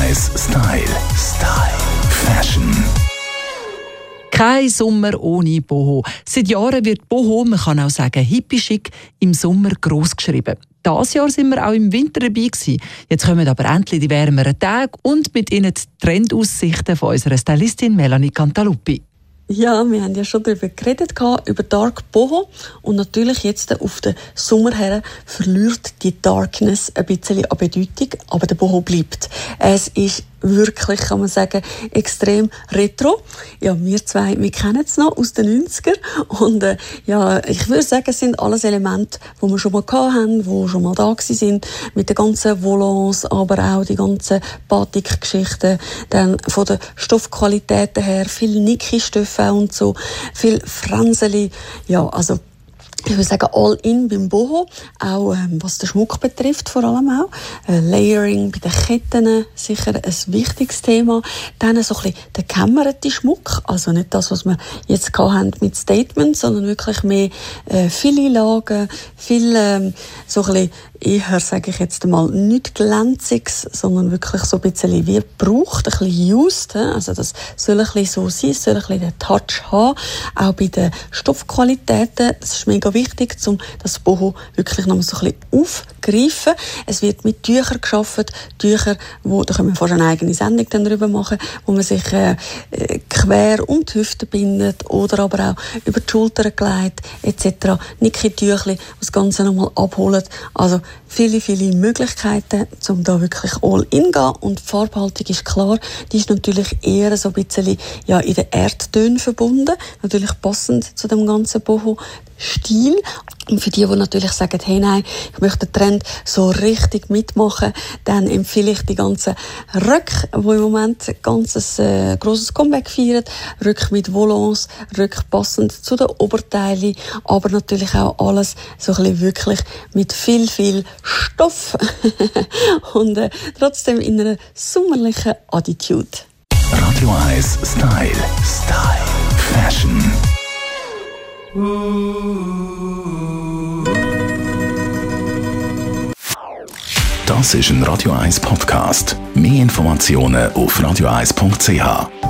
1 Style. Fashion. Kein Sommer ohne Boho. Seit Jahren wird Boho, man kann auch sagen hippie-schick, im Sommer gross geschrieben. Dieses Jahr sind wir auch im Winter dabei gewesen. Jetzt kommen aber endlich die wärmeren Tage und mit ihnen die Trendaussichten von unserer Stylistin Melanie Cantaluppi. Ja, wir haben ja schon darüber geredet, über Dark Boho. Und natürlich jetzt auf den Sommer her verliert die Darkness ein bisschen an Bedeutung, aber der Boho bleibt. Es ist wirklich, kann man sagen, extrem retro. Ja, wir zwei, wir kennen es noch aus den 90er. Und ja, ich würde sagen, es sind alles Elemente, die wir schon mal hatten, die schon mal da waren, mit den ganzen Volants, aber auch die ganzen Batik-Geschichten. Dann von der Stoffqualität her, viel Niki-Stoffe und so, viel Franzeli. Ja, also ich würde sagen, all in beim Boho, auch was den Schmuck betrifft vor allem auch. Layering bei den Ketten, sicher ein wichtiges Thema. Dann so ein bisschen der gekämmerte Schmuck, also nicht das, was wir jetzt hatten mit Statements, sondern wirklich mehr viele Lagen, viel so ein bisschen eher, sage ich jetzt mal, nicht glänziges, sondern wirklich so ein bisschen wie gebraucht, ein bisschen used. Also das soll ein bisschen so sein, es soll ein bisschen den Touch haben. Auch bei den Stoffqualitäten, das ist mega wichtig, um das Boho wirklich noch so ein bisschen aufgreifen. Es wird mit Tüchern geschaffen, Tücher, da können wir fast eine eigene Sendung dann darüber machen, wo man sich quer um die Hüfte bindet oder aber auch über die Schultern gelegt, etc. Niki-Tüchli, die das Ganze nochmal abholen. Also viele, viele Möglichkeiten, um da wirklich all in zu gehen. Und die Farbhaltung ist klar, die ist natürlich eher so ein bisschen ja, in den Erdtönen verbunden. Natürlich passend zu dem ganzen Boho-Stil. Und für die natürlich sagen, hey, nein, ich möchte den Trend so richtig mitmachen, dann empfehle ich die ganzen Röcke, die im Moment ein ganzes grosses Comeback feiern. Röcke mit Volants, Röcke passend zu den Oberteilen, aber natürlich auch alles so ein bisschen wirklich mit viel, viel Stoff und trotzdem in einer sommerlichen Attitude. Radio 1 Style. Fashion. Das ist ein Radio 1 Podcast. Mehr Informationen auf radio1.ch.